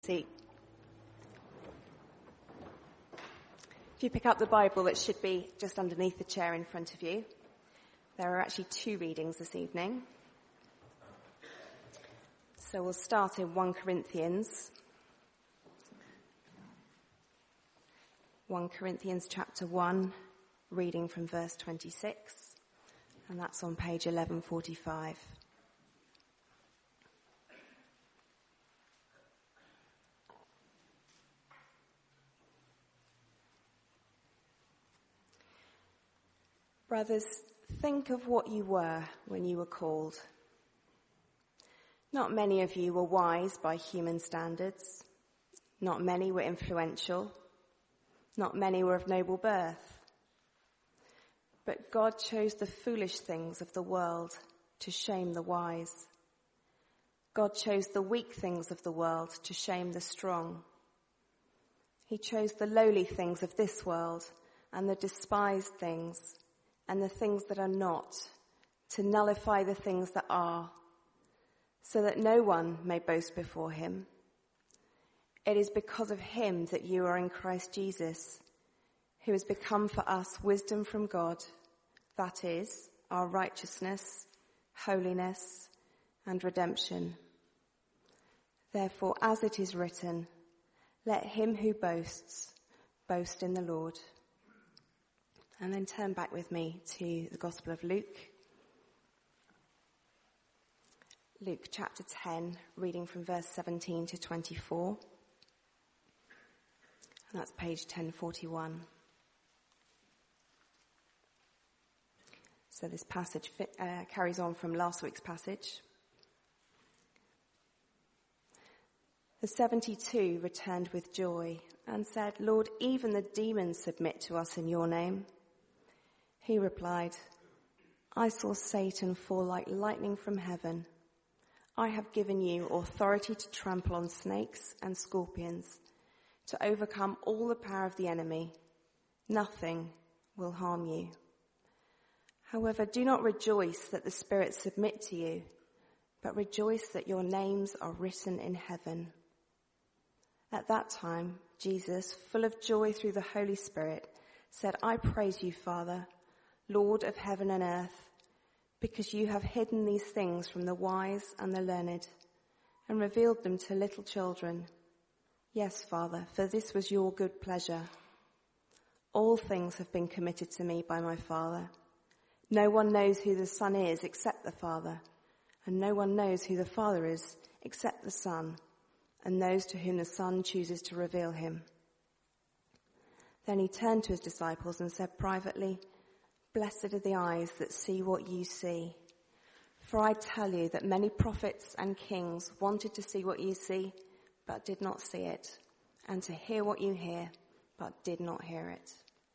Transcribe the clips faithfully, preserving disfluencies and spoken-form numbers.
seat. If you pick up the Bible, that should be just underneath the chair in front of you. There are actually two readings this evening. So we'll start in First Corinthians. First Corinthians chapter one, reading from verse twenty-six. And that's on page eleven forty-five. Brothers, think of what you were when you were called. Not many of you were wise by human standards. Not many were influential. Not many were of noble birth. But God chose the foolish things of the world to shame the wise. God chose the weak things of the world to shame the strong. He chose the lowly things of this world and the despised things and the things that are not, to nullify the things that are, so that no one may boast before him. It is because of him that you are in Christ Jesus, who has become for us wisdom from God, that is, our righteousness, holiness, and redemption. Therefore, as it is written, let him who boasts, boast in the Lord. And then turn back with me to the Gospel of Luke. Luke chapter ten, reading from verse seventeen to twenty-four. And that's page ten forty-one. So this passage fit, uh, carries on from last week's passage. The seventy-two returned with joy and said, Lord, even the demons submit to us in your name. He replied, I saw Satan fall like lightning from heaven. I have given you authority to trample on snakes and scorpions, to overcome all the power of the enemy. Nothing will harm you. However, do not rejoice that the spirits submit to you, but rejoice that your names are written in heaven. At that time, Jesus, full of joy through the Holy Spirit, said, I praise you, Father, Lord of heaven and earth, because you have hidden these things from the wise and the learned and revealed them to little children. Yes, Father, for this was your good pleasure. All things have been committed to me by my Father. No one knows who the Son is except the Father, and no one knows who the Father is except the Son, and those to whom the Son chooses to reveal him. Then he turned to his disciples and said privately, Blessed are the eyes that see what you see. For I tell you that many prophets and kings wanted to see what you see, but did not see it, and to hear what you hear, but did not hear it.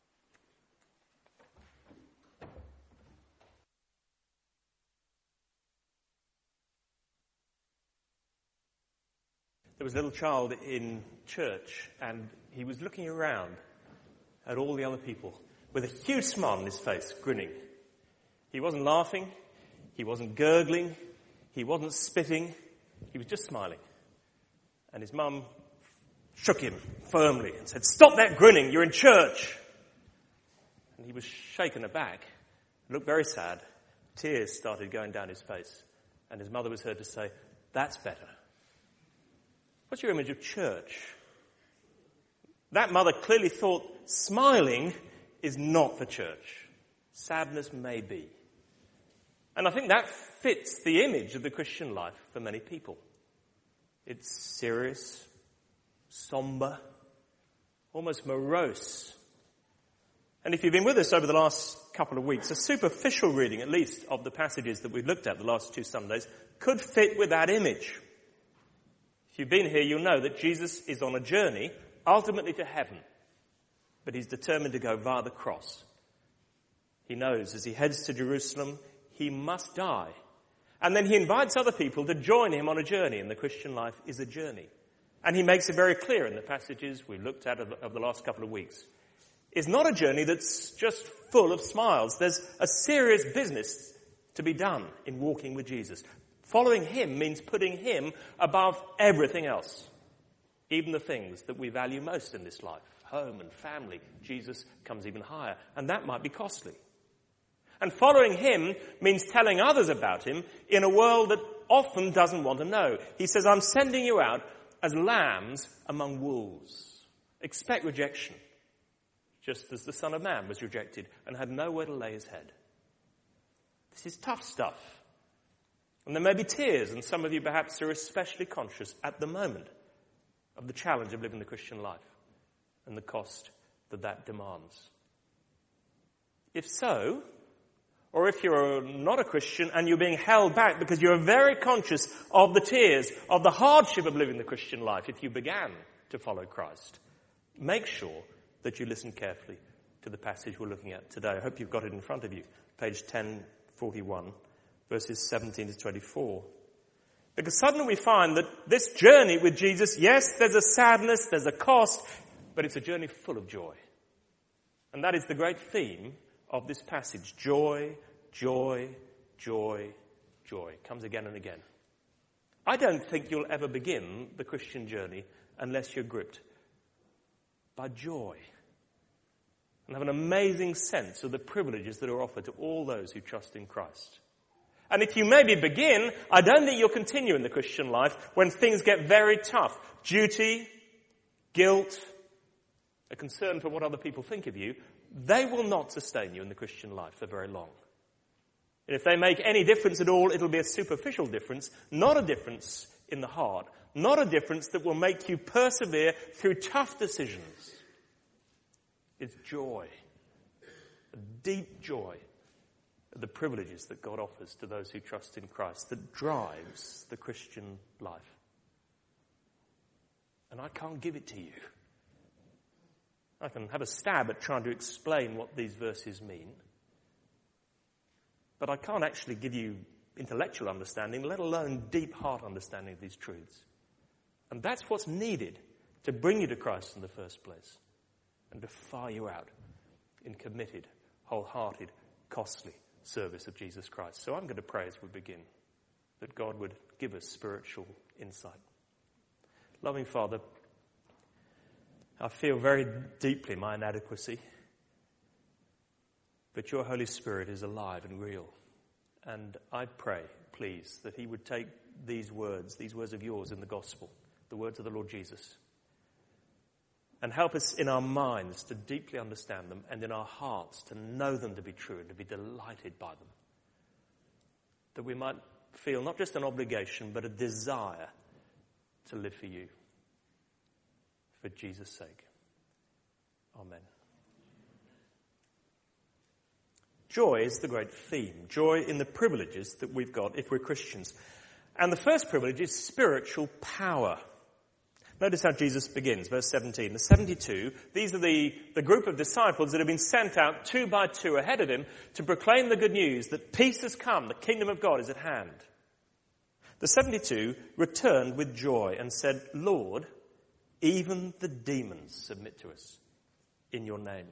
There was a little child in church, and he was looking around at all the other people with a huge smile on his face, grinning. He wasn't laughing, he wasn't gurgling, he wasn't spitting, he was just smiling. And his mum shook him firmly and said, Stop that grinning, you're in church. And he was shaken aback, looked very sad. Tears started going down his face. And his mother was heard to say, That's better. What's your image of church? That mother clearly thought smiling is not for church. Sadness may be. And I think that fits the image of the Christian life for many people. It's serious, somber, almost morose. And if you've been with us over the last couple of weeks, a superficial reading, at least, of the passages that we've looked at the last two Sundays could fit with that image. If you've been here, you'll know that Jesus is on a journey, ultimately to heaven. But he's determined to go via the cross. He knows as he heads to Jerusalem, he must die. And then he invites other people to join him on a journey, and the Christian life is a journey. And he makes it very clear in the passages we looked at over the last couple of weeks. It's not a journey that's just full of smiles. There's a serious business to be done in walking with Jesus. Following him means putting him above everything else. Even the things that we value most in this life, home and family, Jesus comes even higher. And that might be costly. And following him means telling others about him in a world that often doesn't want to know. He says, I'm sending you out as lambs among wolves. Expect rejection, just as the Son of Man was rejected and had nowhere to lay his head. This is tough stuff. And there may be tears, and some of you perhaps are especially conscious at the moment of the challenge of living the Christian life and the cost that that demands. If so, or if you're not a Christian and you're being held back because you're very conscious of the tears, of the hardship of living the Christian life if you began to follow Christ, make sure that you listen carefully to the passage we're looking at today. I hope you've got it in front of you, page ten forty-one, verses seventeen to twenty-four. Because suddenly we find that this journey with Jesus, yes, there's a sadness, there's a cost, but it's a journey full of joy. And that is the great theme of this passage. Joy, joy, joy, joy. It comes again and again. I don't think you'll ever begin the Christian journey unless you're gripped by joy and have an amazing sense of the privileges that are offered to all those who trust in Christ. And if you maybe begin, I don't think you'll continue in the Christian life when things get very tough. Duty, guilt, a concern for what other people think of you, they will not sustain you in the Christian life for very long. And if they make any difference at all, it'll be a superficial difference, not a difference in the heart, not a difference that will make you persevere through tough decisions. It's joy, a deep joy, the privileges that God offers to those who trust in Christ that drives the Christian life. And I can't give it to you. I can have a stab at trying to explain what these verses mean, but I can't actually give you intellectual understanding, let alone deep heart understanding of these truths. And that's what's needed to bring you to Christ in the first place and to fire you out in committed, wholehearted, costly service of Jesus Christ. So I'm going to pray as we begin that God would give us spiritual insight. Loving Father, I feel very deeply my inadequacy, but your Holy Spirit is alive and real. And I pray, please, that he would take these words, these words of yours in the gospel, the words of the Lord Jesus, and help us in our minds to deeply understand them and in our hearts to know them to be true and to be delighted by them. That we might feel not just an obligation but a desire to live for you. For Jesus' sake. Amen. Joy is the great theme. Joy in the privileges that we've got if we're Christians. And the first privilege is spiritual power. Notice how Jesus begins, verse seventeen. The seventy-two, these are the, the group of disciples that have been sent out two by two ahead of him to proclaim the good news that peace has come, the kingdom of God is at hand. The seventy-two returned with joy and said, Lord, even the demons submit to us in your name.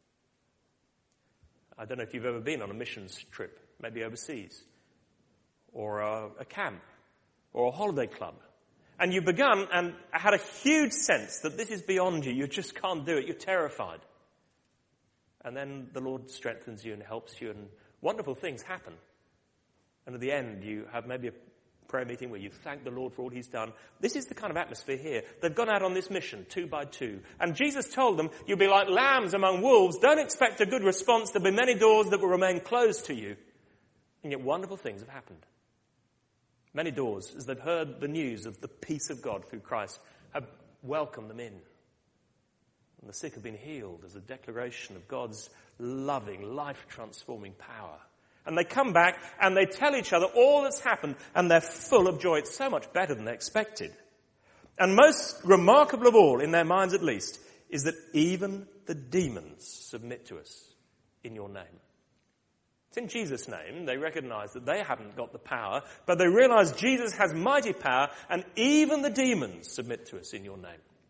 I don't know if you've ever been on a missions trip, maybe overseas, or a, a camp, or a holiday club. And you've begun and had a huge sense that this is beyond you. You just can't do it. You're terrified. And then the Lord strengthens you and helps you and wonderful things happen. And at the end you have maybe a prayer meeting where you thank the Lord for all he's done. This is the kind of atmosphere here. They've gone out on this mission two by two. And Jesus told them, you'll be like lambs among wolves. Don't expect a good response. There'll be many doors that will remain closed to you. And yet wonderful things have happened. Many doors, as they've heard the news of the peace of God through Christ, have welcomed them in. And the sick have been healed as a declaration of God's loving, life-transforming power. And they come back and they tell each other all that's happened and they're full of joy. It's so much better than they expected. And most remarkable of all, in their minds at least, is that even the demons submit to us in your name. It's in Jesus' name. They recognize that they haven't got the power, but they realize Jesus has mighty power and even the demons submit to us in your name.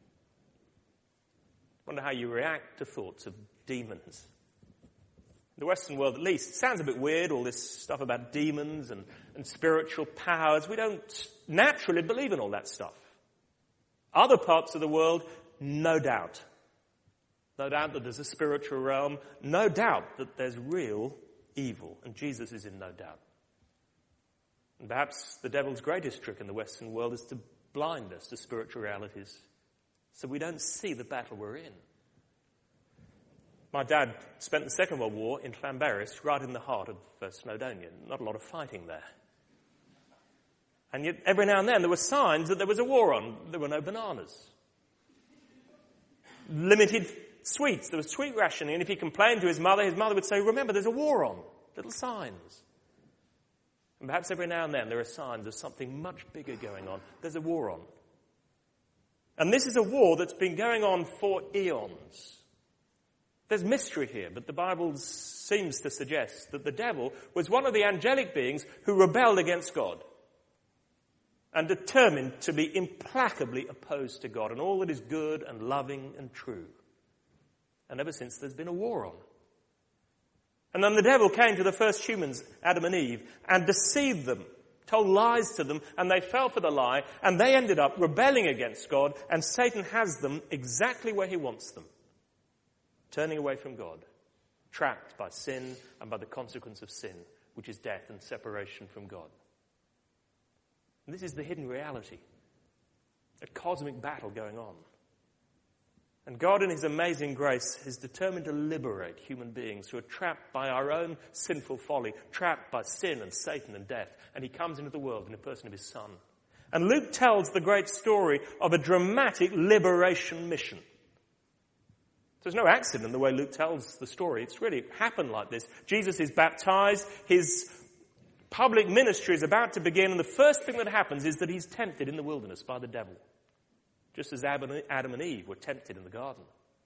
I wonder how you react to thoughts of demons. In the Western world, at least, it sounds a bit weird, all this stuff about demons and, and spiritual powers. We don't naturally believe in all that stuff. Other parts of the world, no doubt. No doubt that there's a spiritual realm. No doubt that there's real evil. And Jesus is in no doubt. And perhaps the devil's greatest trick in the Western world is to blind us to spiritual realities so we don't see the battle we're in. My dad spent the Second World War in Llanberis, right in the heart of uh, Snowdonia. Not a lot of fighting there. And yet, every now and then, there were signs that there was a war on. There were no bananas. Limited sweets. There was sweet rationing. And if he complained to his mother, his mother would say, remember, there's a war on. Little signs. And perhaps every now and then, there are signs of something much bigger going on. There's a war on. And this is a war that's been going on for eons. There's mystery here, but the Bible seems to suggest that the devil was one of the angelic beings who rebelled against God and determined to be implacably opposed to God and all that is good and loving and true. And ever since, there's been a war on. And then the devil came to the first humans, Adam and Eve, and deceived them, told lies to them, and they fell for the lie, and they ended up rebelling against God, and Satan has them exactly where he wants them. Turning away from God, trapped by sin and by the consequence of sin, which is death and separation from God. And this is the hidden reality, a cosmic battle going on. And God in his amazing grace is determined to liberate human beings who are trapped by our own sinful folly, trapped by sin and Satan and death. And he comes into the world in the person of his Son. And Luke tells the great story of a dramatic liberation mission. There's no accident in the way Luke tells the story. It's really happened like this. Jesus is baptized. His public ministry is about to begin. And the first thing that happens is that he's tempted in the wilderness by the devil. Just as Adam and Eve were tempted in the garden.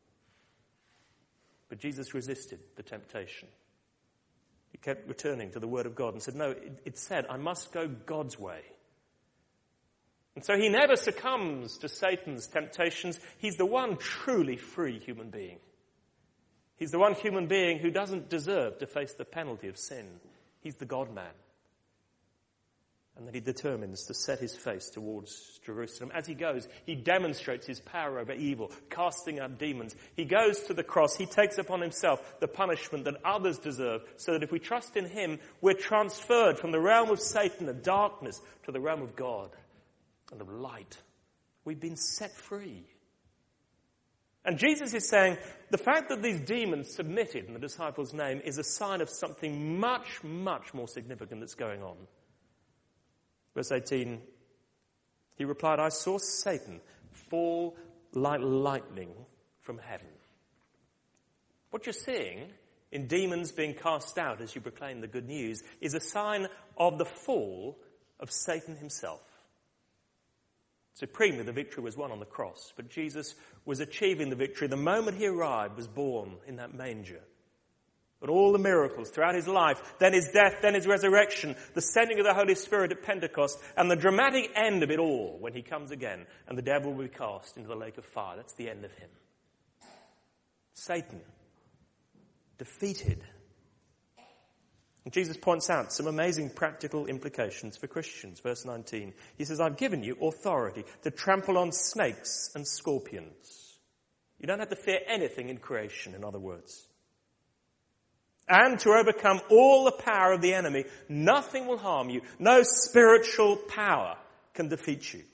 But Jesus resisted the temptation. He kept returning to the word of God and said, no, it, it said, I must go God's way. And so he never succumbs to Satan's temptations. He's the one truly free human being. He's the one human being who doesn't deserve to face the penalty of sin. He's the God-man. And then he determines to set his face towards Jerusalem. As he goes, he demonstrates his power over evil, casting out demons. He goes to the cross. He takes upon himself the punishment that others deserve, so that if we trust in him, we're transferred from the realm of Satan and darkness to the realm of God and of light. We've been set free. And Jesus is saying the fact that these demons submitted in the disciples' name is a sign of something much, much more significant that's going on. Verse eighteen, he replied, I saw Satan fall like lightning from heaven. What you're seeing in demons being cast out as you proclaim the good news is a sign of the fall of Satan himself. Supremely, the victory was won on the cross, but Jesus was achieving the victory the moment he arrived, was born in that manger. But all the miracles throughout his life, then his death, then his resurrection, the sending of the Holy Spirit at Pentecost, and the dramatic end of it all when he comes again and the devil will be cast into the lake of fire. That's the end of him. Satan, defeated. And Jesus points out some amazing practical implications for Christians. Verse nineteen, he says, I've given you authority to trample on snakes and scorpions. You don't have to fear anything in creation, in other words. And to overcome all the power of the enemy. Nothing will harm you. No spiritual power can defeat you.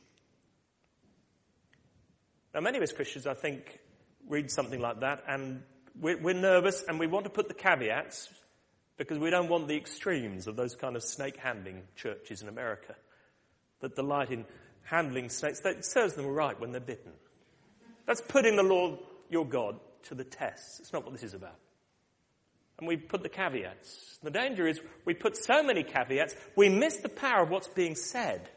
Now, many of us Christians, I think, read something like that and we're, we're nervous and we want to put the caveats because we don't want the extremes of those kind of snake-handling churches in America that delight in handling snakes. That serves them right when they're bitten. That's putting the Lord, your God, to the test. It's not what this is about. And we put the caveats. The danger is we put so many caveats, we miss the power of what's being said.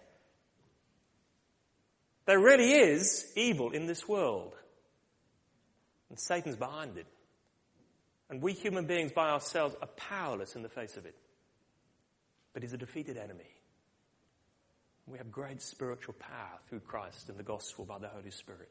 There really is evil in this world. And Satan's behind it. And we human beings by ourselves are powerless in the face of it. But he's a defeated enemy. We have great spiritual power through Christ and the gospel by the Holy Spirit.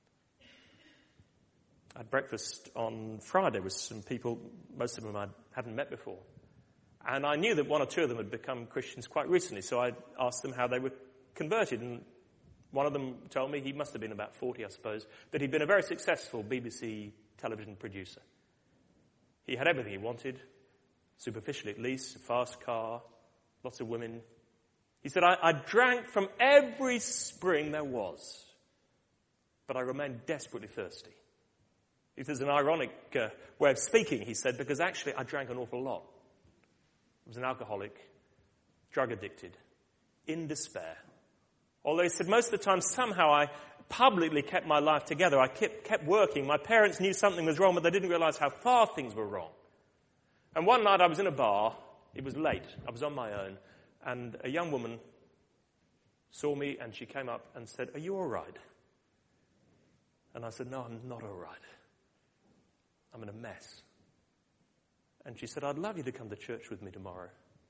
I had breakfast on Friday with some people, most of them I hadn't met before. And I knew that one or two of them had become Christians quite recently, so I asked them how they were converted. And One of them told me, he must have been about forty, I suppose, that he'd been a very successful B B C television producer. He had everything he wanted, superficially at least, a fast car, lots of women. He said, I, I drank from every spring there was, but I remained desperately thirsty. It was an ironic uh, way of speaking, he said, because actually I drank an awful lot. I was an alcoholic, drug addicted, in despair. Although he said most of the time somehow I publicly kept my life together. I kept, kept working. My parents knew something was wrong, but they didn't realize how far things were wrong. And one night I was in a bar. It was late. I was on my own. And a young woman saw me and she came up and said, "Are you all right?" And I said, "No, I'm not all right. I'm in a mess." And she said, "I'd love you to come to church with me tomorrow."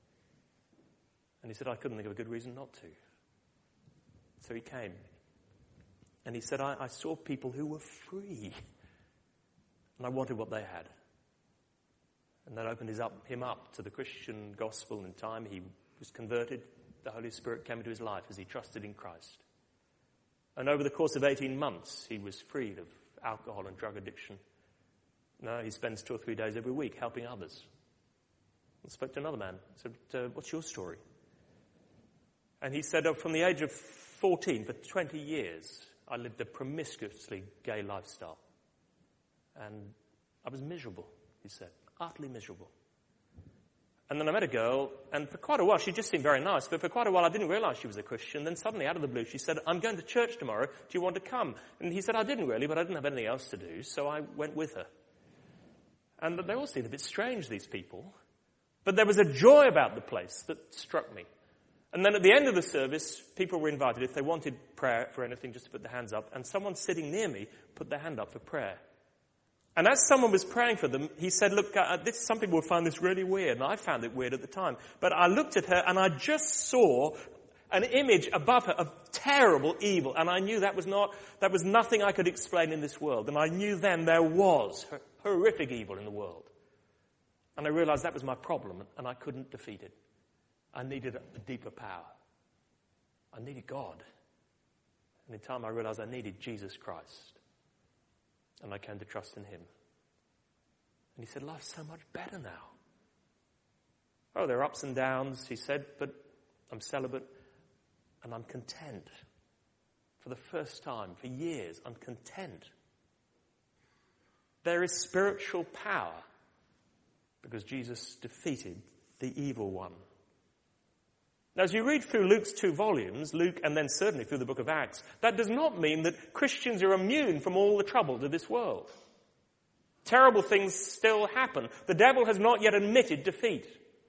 And he said, "I couldn't think of a good reason not to." So he came. And he said, I, I saw people who were free. And I wanted what they had. And that opened his up, him up to the Christian gospel. And in time he was converted. The Holy Spirit came into his life as he trusted in Christ. And over the course of eighteen months, he was freed of alcohol and drug addiction. Now he spends two or three days every week helping others. I spoke to another man. I said, uh, "What's your story?" And he said, oh, from the age of fourteen, for twenty years, I lived a promiscuously gay lifestyle. And I was miserable, he said, utterly miserable. And then I met a girl, and for quite a while, she just seemed very nice, but for quite a while I didn't realize she was a Christian. Then suddenly, out of the blue, she said, "I'm going to church tomorrow. Do you want to come?" And he said, "I didn't really, but I didn't have anything else to do, so I went with her." And they all seemed a bit strange, these people. But there was a joy about the place that struck me. And then at the end of the service, people were invited, if they wanted prayer for anything, just to put their hands up. And someone sitting near me put their hand up for prayer. And as someone was praying for them, he said, "Look, uh, this, some people will find this really weird." And I found it weird at the time. But I looked at her and I just saw an image above her of terrible evil. And I knew that was not, that was nothing I could explain in this world. And I knew then there was horrific evil in the world. And I realized that was my problem and I couldn't defeat it. I needed a deeper power. I needed God. And in time I realized I needed Jesus Christ. And I came to trust in him. And he said, "Life's so much better now." Oh, there are ups and downs, he said, but I'm celibate and I'm content. For the first time, for years, I'm content. There is spiritual power because Jesus defeated the evil one. Now, as you read through Luke's two volumes, Luke and then certainly through the book of Acts, that does not mean that Christians are immune from all the troubles of this world. Terrible things still happen. The devil has not yet admitted defeat.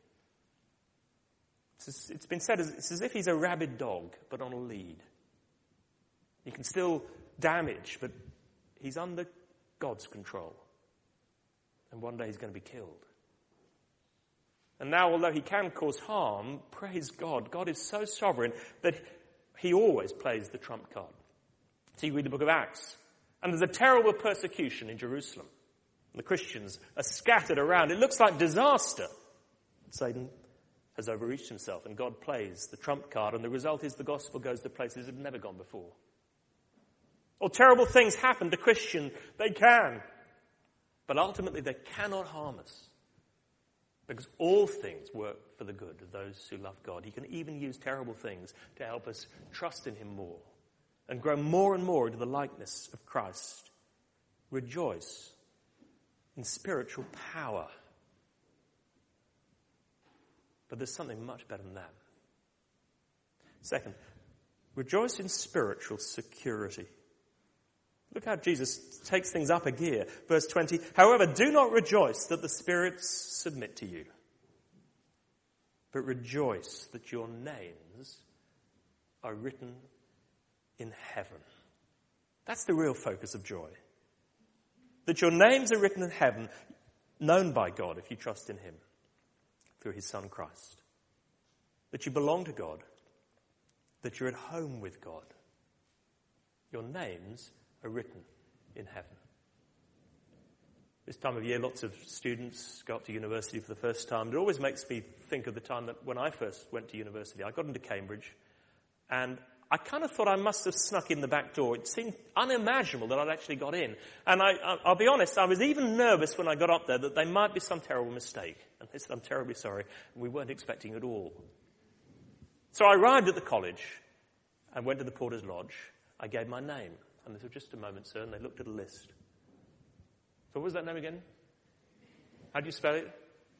It's, as, it's been said, as, it's as if he's a rabid dog, but on a lead. He can still damage, but he's under God's control. And one day he's going to be killed. And now, although he can cause harm, praise God, God is so sovereign that he always plays the trump card. So you read the book of Acts, and there's a terrible persecution in Jerusalem. The Christians are scattered around. It looks like disaster. Satan has overreached himself, and God plays the trump card, and the result is the gospel goes to places it had never gone before. Or terrible things happen to Christians. They can. But ultimately, they cannot harm us. Because all things work for the good of those who love God. He can even use terrible things to help us trust in him more and grow more and more into the likeness of Christ. Rejoice in spiritual power. But there's something much better than that. Second, rejoice in spiritual security. Look how Jesus takes things up a gear. Verse twenty, "However, do not rejoice that the spirits submit to you, but rejoice that your names are written in heaven." That's the real focus of joy. That your names are written in heaven, known by God if you trust in him through his Son Christ. That you belong to God. That you're at home with God. Your names are written in heaven. This time of year, lots of students go up to university for the first time. It always makes me think of the time that when I first went to university. I got into Cambridge, and I kind of thought I must have snuck in the back door. It seemed unimaginable that I'd actually got in. And I, I, I'll be honest, I was even nervous when I got up there that there might be some terrible mistake. And they said, I'm terribly sorry. And we weren't expecting it at all. So I arrived at the college and went to the porter's lodge. I gave my name. And they said, just a moment, sir. And they looked at a list. So what was that name again? How do you spell it?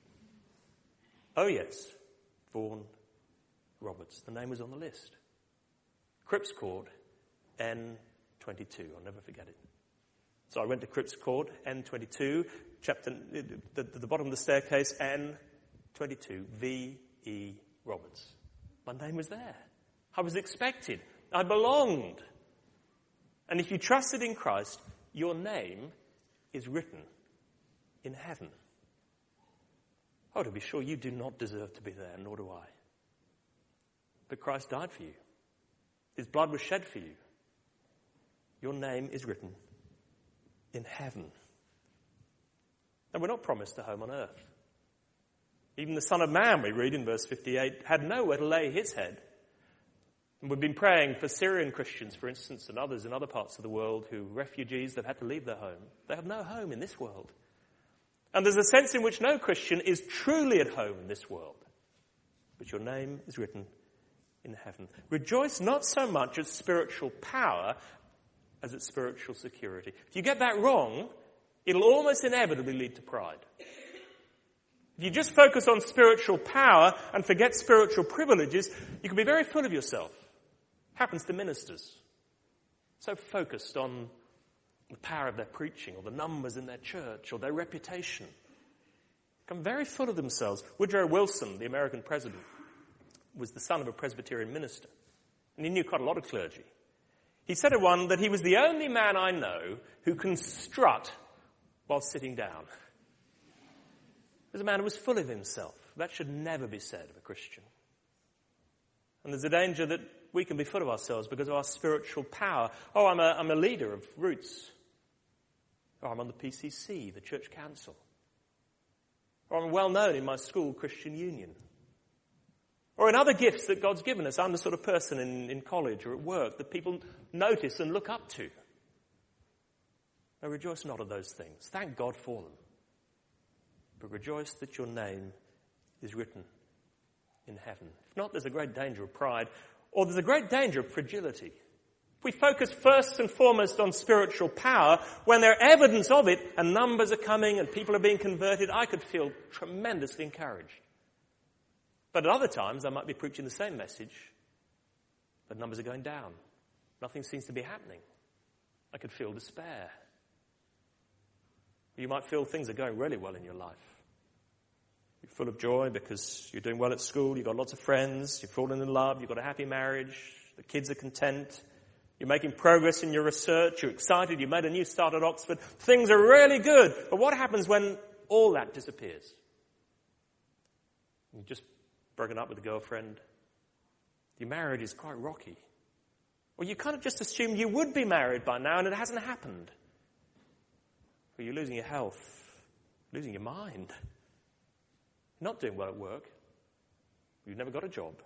Oh, yes. Vaughan Roberts. The name was on the list. Cripps Court, N twenty-two. I'll never forget it. So I went to Cripps Court, N twenty-two, chapter, the, the, the bottom of the staircase, N twenty-two, V E Roberts. My name was there. I was expected. I belonged. And if you trusted in Christ, your name is written in heaven. Oh, to be sure, you do not deserve to be there, nor do I. But Christ died for you. His blood was shed for you. Your name is written in heaven. And we're not promised a home on earth. Even the Son of Man, we read in verse fifty-eight, had nowhere to lay his head. And we've been praying for Syrian Christians, for instance, and others in other parts of the world who refugees that had to leave their home. They have no home in this world. And there's a sense in which no Christian is truly at home in this world. But your name is written in heaven. Rejoice not so much at spiritual power as at spiritual security. If you get that wrong, it'll almost inevitably lead to pride. If you just focus on spiritual power and forget spiritual privileges, you can be very full of yourself. Happens to ministers. So focused on the power of their preaching or the numbers in their church or their reputation. Become very full of themselves. Woodrow Wilson, the American president, was the son of a Presbyterian minister. And he knew quite a lot of clergy. He said to one that he was the only man I know who can strut while sitting down. He was a man who was full of himself. That should never be said of a Christian. And there's a danger that we can be full of ourselves because of our spiritual power. Oh, I'm a, I'm a leader of Roots. Or I'm on the P C C, the church council. Or I'm well known in my school Christian Union. Or in other gifts that God's given us. I'm the sort of person in, in college or at work that people notice and look up to. Now rejoice not of those things. Thank God for them. But rejoice that your name is written in heaven. If not, there's a great danger of pride, or there's a great danger of fragility. If we focus first and foremost on spiritual power, when there are evidence of it and numbers are coming and people are being converted, I could feel tremendously encouraged. But at other times, I might be preaching the same message, but numbers are going down. Nothing seems to be happening. I could feel despair. You might feel things are going really well in your life. You're full of joy because you're doing well at school, you've got lots of friends, you've fallen in love, you've got a happy marriage, the kids are content, you're making progress in your research, you're excited, you've made a new start at Oxford. Things are really good. But what happens when all that disappears? You've just broken up with a girlfriend. Your marriage is quite rocky. Or you kind of just assumed you would be married by now and it hasn't happened. Or you're losing your health, losing your mind. You're not doing well at work. You've never got a job.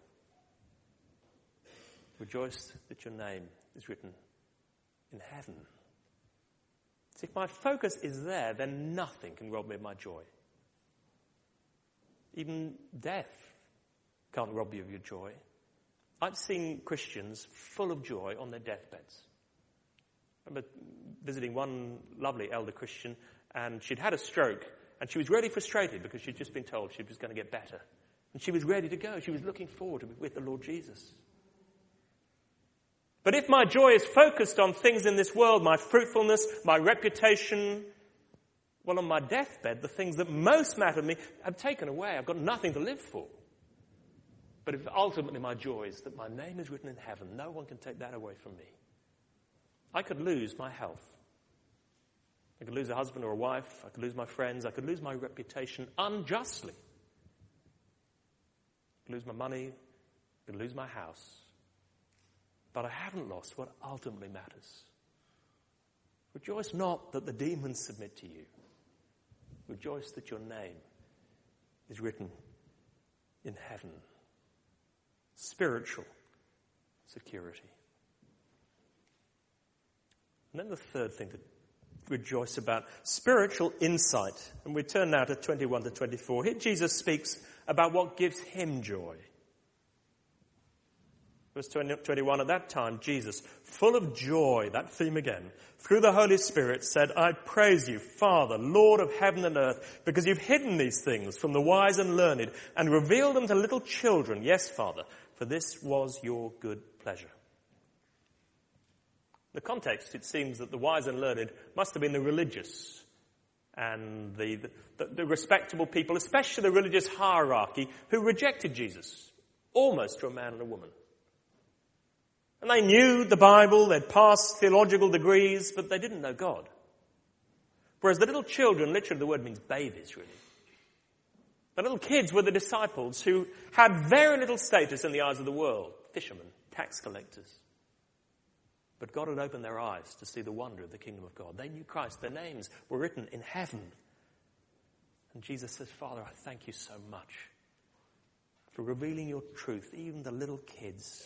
Rejoice that your name is written in heaven. See, if my focus is there, then nothing can rob me of my joy. Even death can't rob you of your joy. I've seen Christians full of joy on their deathbeds. I remember visiting one lovely elder Christian, and she'd had a stroke, and she was really frustrated because she'd just been told she was going to get better. And she was ready to go. She was looking forward to be with the Lord Jesus. But if my joy is focused on things in this world, my fruitfulness, my reputation, well, on my deathbed, the things that most matter to me have taken away. I've got nothing to live for. But if ultimately my joy is that my name is written in heaven, no one can take that away from me. I could lose my health. I could lose a husband or a wife. I could lose my friends. I could lose my reputation unjustly. I could lose my money. I could lose my house. But I haven't lost what ultimately matters. Rejoice not that the demons submit to you. Rejoice that your name is written in heaven. Spiritual security. And then the third thing to rejoice about, spiritual insight. And we turn now to twenty-one to twenty-four. Here Jesus speaks about what gives him joy. Verse twenty-one, at that time Jesus, full of joy, that theme again, through the Holy Spirit said, I praise you, Father, Lord of heaven and earth, because you've hidden these things from the wise and learned and revealed them to little children. Yes, Father, for this was your good pleasure. The context, it seems that the wise and learned must have been the religious and the, the, the respectable people, especially the religious hierarchy, who rejected Jesus, almost to a man and a woman. And they knew the Bible, they'd passed theological degrees, but they didn't know God. Whereas the little children, literally the word means babies, really. The little kids were the disciples who had very little status in the eyes of the world, fishermen, tax collectors. But God had opened their eyes to see the wonder of the kingdom of God. They knew Christ. Their names were written in heaven. And Jesus says, Father, I thank you so much for revealing your truth, even the little kids.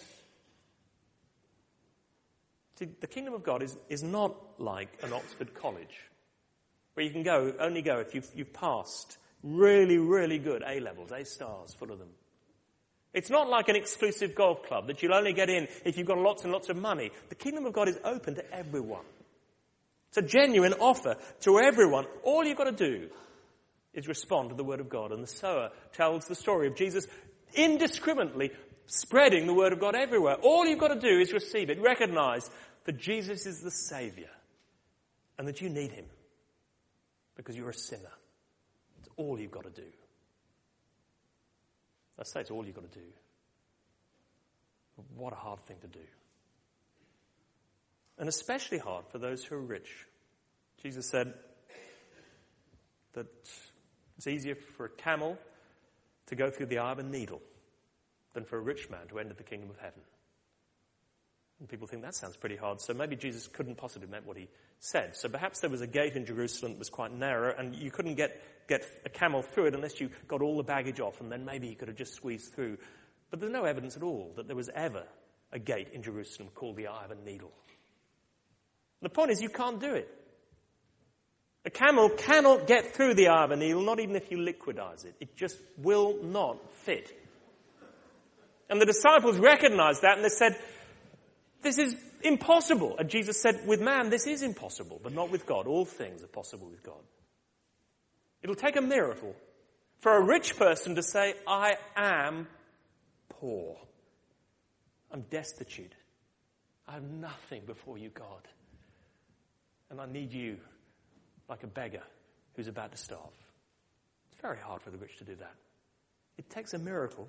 See, the kingdom of God is, is not like an Oxford college, where you can go, only go if you've, you've passed really, really good A-levels, A stars, full of them. It's not like an exclusive golf club that you'll only get in if you've got lots and lots of money. The kingdom of God is open to everyone. It's a genuine offer to everyone. All you've got to do is respond to the word of God. And the sower tells the story of Jesus indiscriminately spreading the word of God everywhere. All you've got to do is receive it. Recognize that Jesus is the Savior and that you need him because you're a sinner. That's all you've got to do. I say it's all you've got to do. But what a hard thing to do. And especially hard for those who are rich. Jesus said that it's easier for a camel to go through the eye of a needle than for a rich man to enter the kingdom of heaven. And people think that sounds pretty hard, so maybe Jesus couldn't possibly meant what he said. So perhaps there was a gate in Jerusalem that was quite narrow, and you couldn't get, get a camel through it unless you got all the baggage off, and then maybe he could have just squeezed through. But there's no evidence at all that there was ever a gate in Jerusalem called the Eye of a Needle. The point is, you can't do it. A camel cannot get through the Eye of a Needle, not even if you liquidize it. It just will not fit. And the disciples recognized that, and they said, this is impossible. And Jesus said, with man, this is impossible, but not with God. All things are possible with God. It'll take a miracle for a rich person to say, I am poor. I'm destitute. I have nothing before you, God. And I need you like a beggar who's about to starve. It's very hard for the rich to do that. It takes a miracle.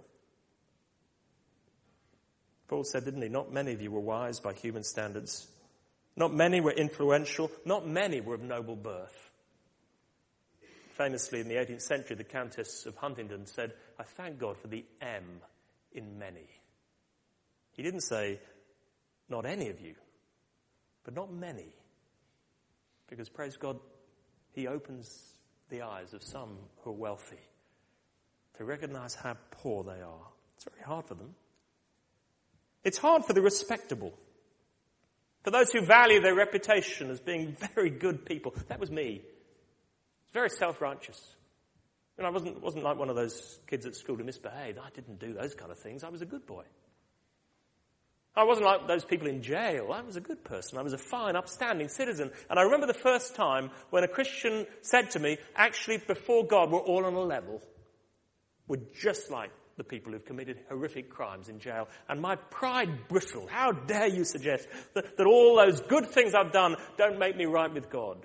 Paul said, didn't he, not many of you were wise by human standards. Not many were influential. Not many were of noble birth. Famously, in the eighteenth century, the Countess of Huntingdon said, I thank God for the M in many. He didn't say, not any of you, but not many. Because, praise God, he opens the eyes of some who are wealthy to recognize how poor they are. It's very hard for them. It's hard for the respectable, for those who value their reputation as being very good people. That was me. It's very self-righteous. And I wasn't, wasn't like one of those kids at school who misbehaved. I didn't do those kind of things. I was a good boy. I wasn't like those people in jail. I was a good person. I was a fine, upstanding citizen. And I remember the first time when a Christian said to me, actually, before God, we're all on a level. We're just like the people who've committed horrific crimes in jail. And my pride bristled. How dare you suggest that, that all those good things I've done don't make me right with God?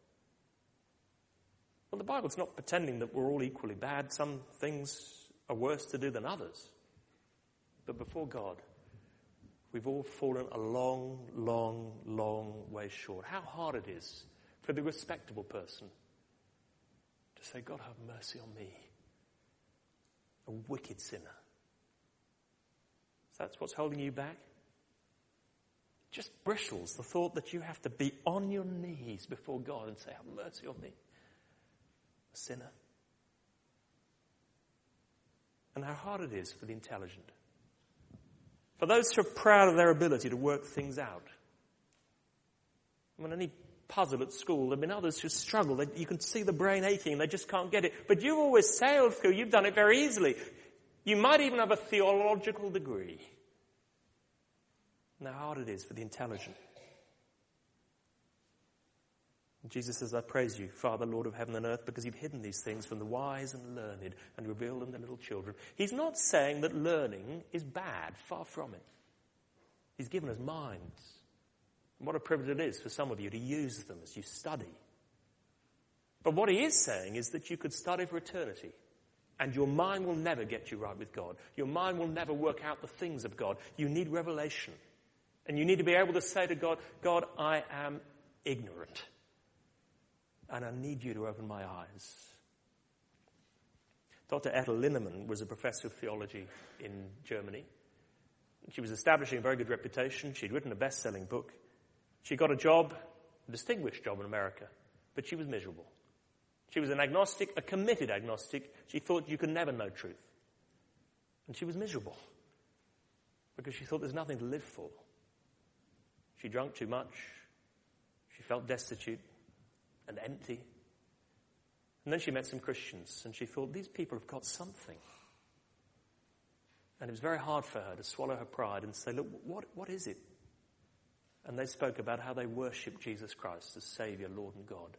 Well, the Bible's not pretending that we're all equally bad. Some things are worse to do than others. But before God, we've all fallen a long, long, long way short. How hard it is for the respectable person to say, God, have mercy on me, a wicked sinner. So that's what's holding you back? Just bristles the thought that you have to be on your knees before God and say, have mercy on me, a sinner. And how hard it is for the intelligent. For those who are proud of their ability to work things out. When any puzzle at school, there have been others who struggle. They, you can see the brain aching and they just can't get it. But you've always sailed through. You've done it very easily. You might even have a theological degree. And how hard it is for the intelligent. And Jesus says, I praise you, Father, Lord of heaven and earth, because you've hidden these things from the wise and learned and revealed them to little children. He's not saying that learning is bad. Far from it. He's given us minds. And what a privilege it is for some of you to use them as you study. But what he is saying is that you could study for eternity. And your mind will never get you right with God. Your mind will never work out the things of God. You need revelation. And you need to be able to say to God, God, I am ignorant. And I need you to open my eyes. Doctor Ethel Linnemann was a professor of theology in Germany. She was establishing a very good reputation. She'd written a best-selling book. She got a job, a distinguished job in America, but she was miserable. She was an agnostic, a committed agnostic. She thought you could never know truth. And she was miserable because she thought there's nothing to live for. She drank too much. She felt destitute and empty. And then she met some Christians and she thought, these people have got something. And it was very hard for her to swallow her pride and say, look, what, what is it? And they spoke about how they worship Jesus Christ as Saviour, Lord and God.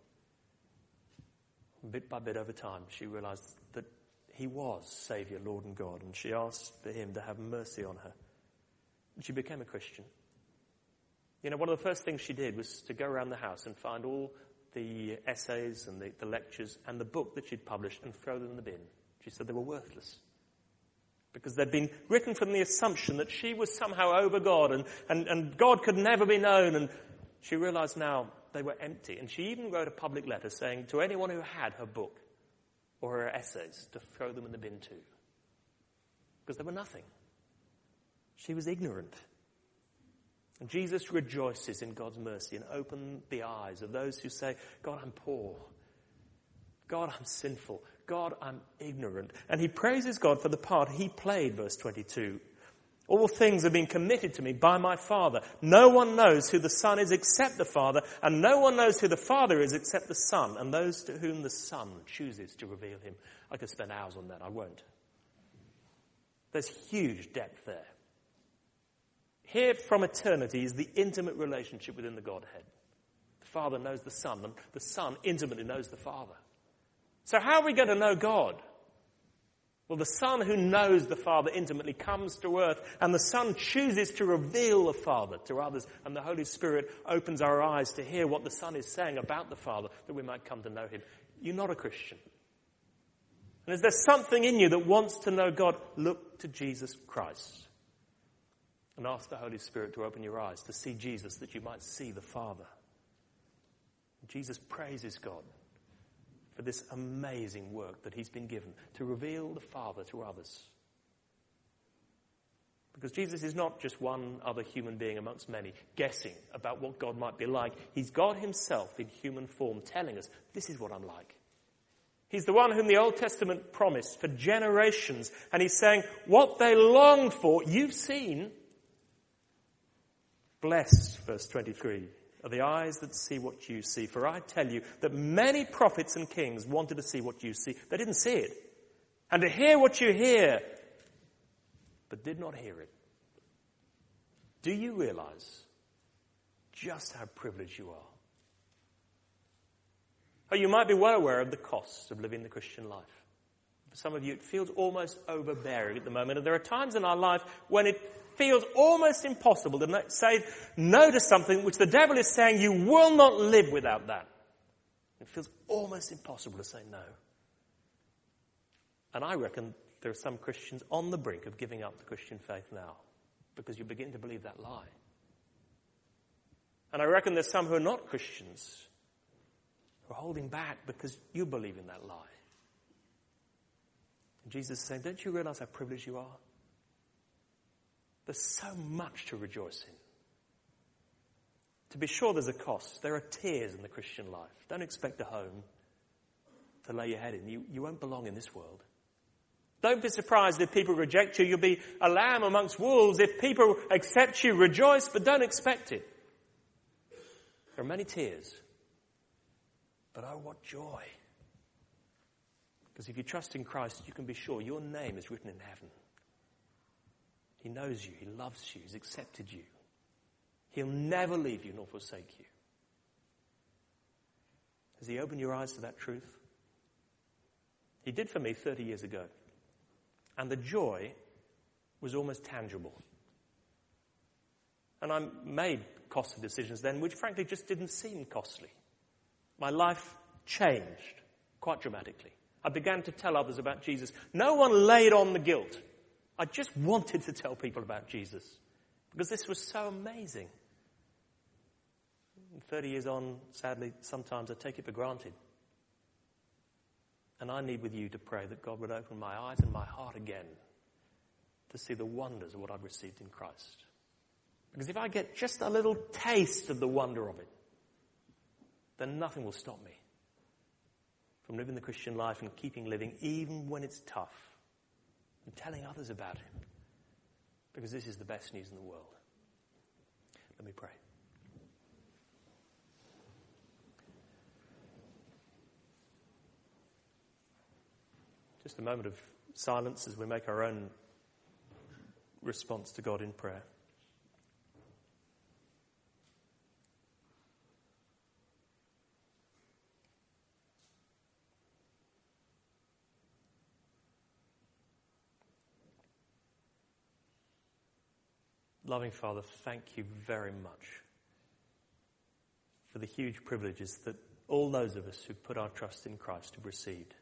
Bit by bit over time, she realized that he was Saviour, Lord and God, and she asked for him to have mercy on her. And she became a Christian. You know, one of the first things she did was to go around the house and find all the essays and the, the lectures and the book that she'd published and throw them in the bin. She said they were worthless. Because they'd been written from the assumption that she was somehow over God and, and, and God could never be known. And she realized now they were empty. And she even wrote a public letter saying to anyone who had her book or her essays to throw them in the bin too. Because they were nothing. She was ignorant. And Jesus rejoices in God's mercy and opens the eyes of those who say, God, I'm poor. God, I'm sinful. God, I'm ignorant. And he praises God for the part he played, verse twenty-two. All things have been committed to me by my Father. No one knows who the Son is except the Father, and no one knows who the Father is except the Son, and those to whom the Son chooses to reveal him. I could spend hours on that. I won't. There's huge depth there. Here from eternity is the intimate relationship within the Godhead. The Father knows the Son, and the Son intimately knows the Father. So how are we going to know God? Well, the Son who knows the Father intimately comes to earth, and the Son chooses to reveal the Father to others, and the Holy Spirit opens our eyes to hear what the Son is saying about the Father, that we might come to know him. You're not a Christian. And is there something in you that wants to know God? Look to Jesus Christ. And ask the Holy Spirit to open your eyes to see Jesus, that you might see the Father. And Jesus praises God for this amazing work that he's been given to reveal the Father to others. Because Jesus is not just one other human being amongst many, guessing about what God might be like. He's God himself in human form, telling us, this is what I'm like. He's the one whom the Old Testament promised for generations. And he's saying, what they longed for, you've seen. Blessed, verse twenty-three, are the eyes that see what you see. For I tell you that many prophets and kings wanted to see what you see. They didn't see it. And to hear what you hear, but did not hear it. Do you realize just how privileged you are? Oh, you might be well aware of the costs of living the Christian life. For some of you, it feels almost overbearing at the moment. And there are times in our life when it feels almost impossible to say no to something which the devil is saying you will not live without that. It feels almost impossible to say no. And I reckon there are some Christians on the brink of giving up the Christian faith now because you begin to believe that lie. And I reckon there's some who are not Christians who are holding back because you believe in that lie. And Jesus is saying, don't you realize how privileged you are? There's so much to rejoice in. To be sure, there's a cost. There are tears in the Christian life. Don't expect a home to lay your head in. You, you won't belong in this world. Don't be surprised if people reject you. You'll be a lamb amongst wolves. If people accept you, rejoice, but don't expect it. There are many tears. But oh, what joy. Because if you trust in Christ, you can be sure your name is written in heaven. He knows you. He loves you. He's accepted you. He'll never leave you nor forsake you. Has he opened your eyes to that truth? He did for me thirty years ago. And the joy was almost tangible. And I made costly decisions then, which frankly just didn't seem costly. My life changed quite dramatically. I began to tell others about Jesus. No one laid on the guilt. I just wanted to tell people about Jesus because this was so amazing. And thirty years on, sadly, sometimes I take it for granted. And I need with you to pray that God would open my eyes and my heart again to see the wonders of what I've received in Christ. Because if I get just a little taste of the wonder of it, then nothing will stop me from living the Christian life and keeping living even when it's tough and telling others about it. Because this is the best news in the world. Let me pray. Just a moment of silence as we make our own response to God in prayer. Loving Father, thank you very much for the huge privileges that all those of us who put our trust in Christ have received.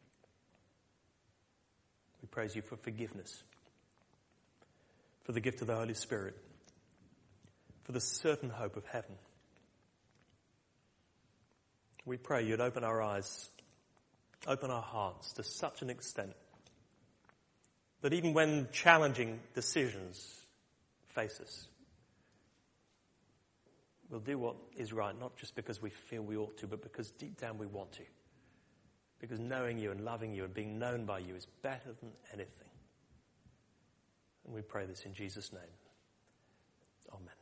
We praise you for forgiveness, for the gift of the Holy Spirit, for the certain hope of heaven. We pray you'd open our eyes, open our hearts to such an extent that even when challenging decisions face us, we'll do what is right, not just because we feel we ought to, but because deep down we want to. Because knowing you and loving you and being known by you is better than anything. And we pray this in Jesus' name. Amen.